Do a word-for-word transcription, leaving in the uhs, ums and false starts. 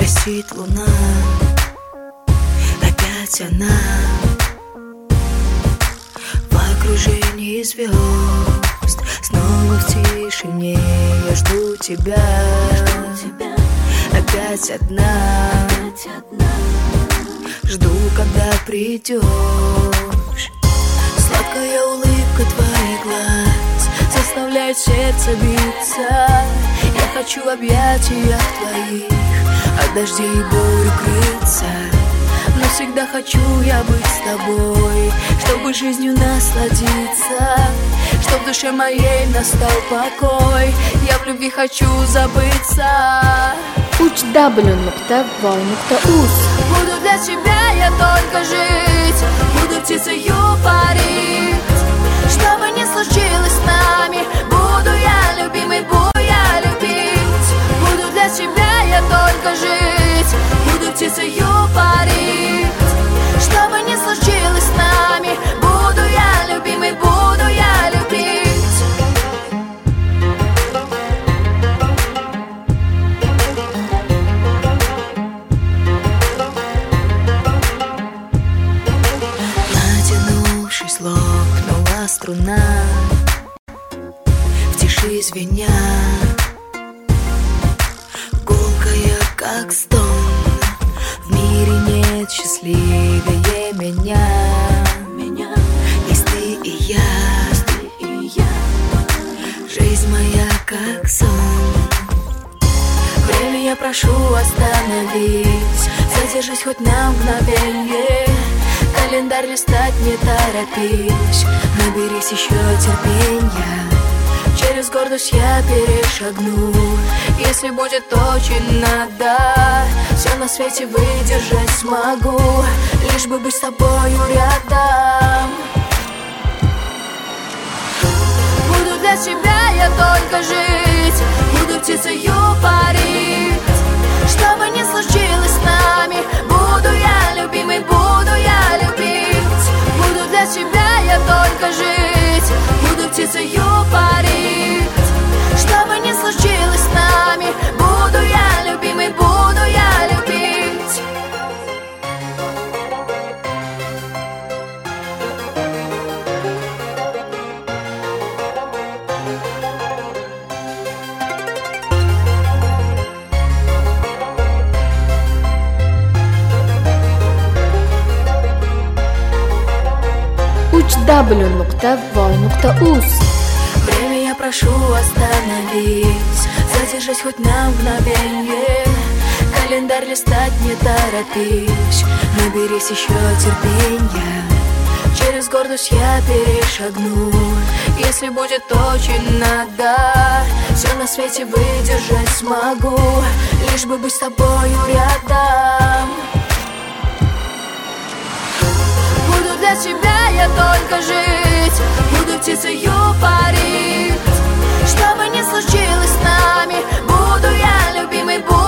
висит луна, опять она в окружении звезд. Снова в тишине я жду тебя, опять одна. Жду, когда придешь. Сладкая улыбка твоих глаз заставляет сердце биться. Я хочу в объятиях твоих от дождей и бурь укрыться. Но всегда хочу я быть с тобой, чтобы жизнью насладиться, чтоб в душе моей настал покой. Я в любви хочу забыться. уч дабл ю точка вой точка уз. Буду для тебя я только жить, буду птицею парить. Что бы ни случилось с нами, буду я любимый, буду я любить. Буду для тебя я только жить, буду птицею парить. Что бы ни случилось с нами, буду я любимый, буду я любить. Натянувшись, лопнула струна, в тиши звеня, гулкая, как стон. В мире нет счастливее меня, меня. Есть ты и я, ты и я. Жизнь моя как сон. Время я прошу остановись, задержись хоть на мгновенье. Календарь листать не торопись, наберись еще терпенья. Через гордость я перешагну, если будет очень надо. Все на свете выдержать смогу, лишь бы быть с тобою рядом. Буду для тебя я только жить, буду птицею парить. Что бы ни случилось с нами, буду я любимый, буду я любить. Буду для тебя я только жить, буду птицею парить. Что бы ни случилось с нами, буду я любимый, буду я любить. уч дабл ю точка вой точка уз. Время я прошу остановись, задержись хоть на мгновенье. Календарь листать не торопись, наберись еще терпенья. Через гордость я перешагну, если будет очень надо. Все на свете выдержать смогу, лишь бы быть с тобою рядом. Буду для тебя я только жить, буду птицею парить. Что бы ни случилось с нами, буду я любимый, буду